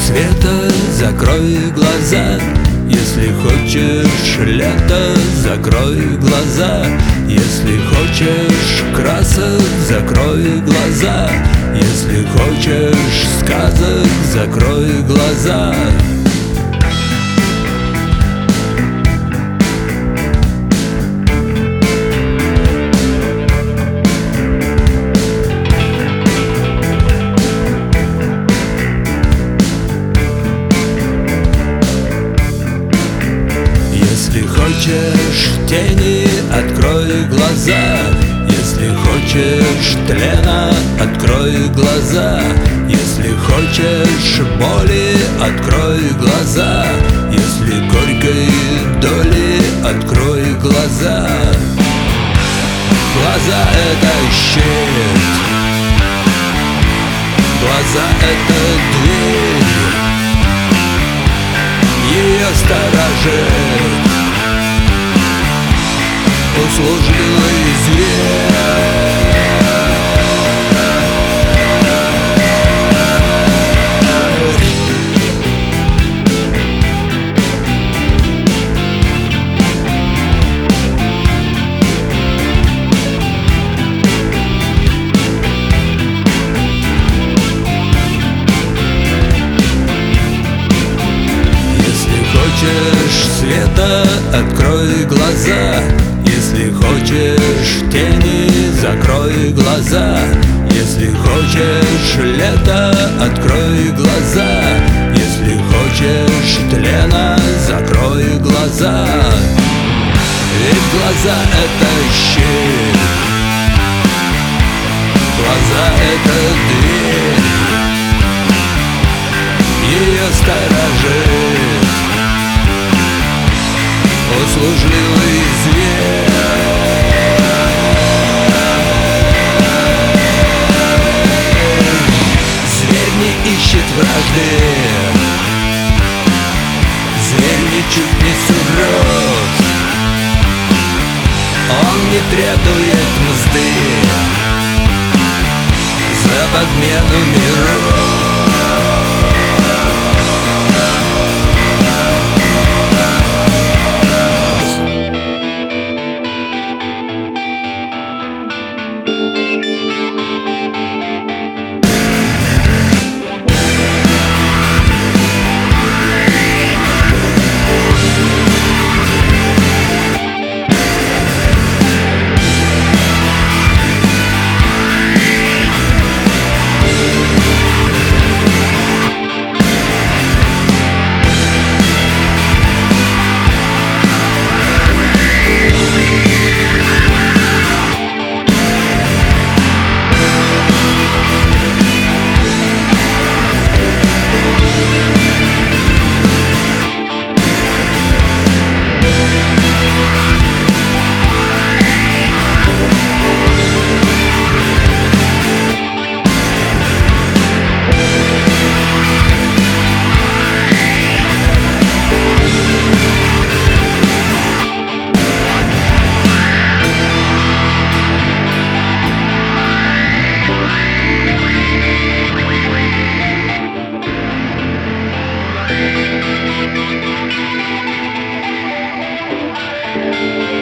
света, закрой глаза. Если хочешь лето, закрой глаза. Если хочешь красок, закрой глаза. Если хочешь сказок, закрой глаза. Если хочешь тени, открой глаза. Если хочешь тлена, открой глаза. Если хочешь боли, открой глаза. Если горькой доли, открой глаза. Глаза — это щит, глаза — это дверь. Ее сторожит услужливый зверь. Если хочешь света, открой глаза. Если хочешь тени, закрой глаза. Если хочешь лето, открой глаза. Если хочешь тлена, закрой глаза. Ведь глаза — это щит, глаза — это дверь. Ее сторожит услужливый зверь. Зверь не ищет вражды, зверь ничуть не суров. Он не требует мзды за подмену миров. Thank you.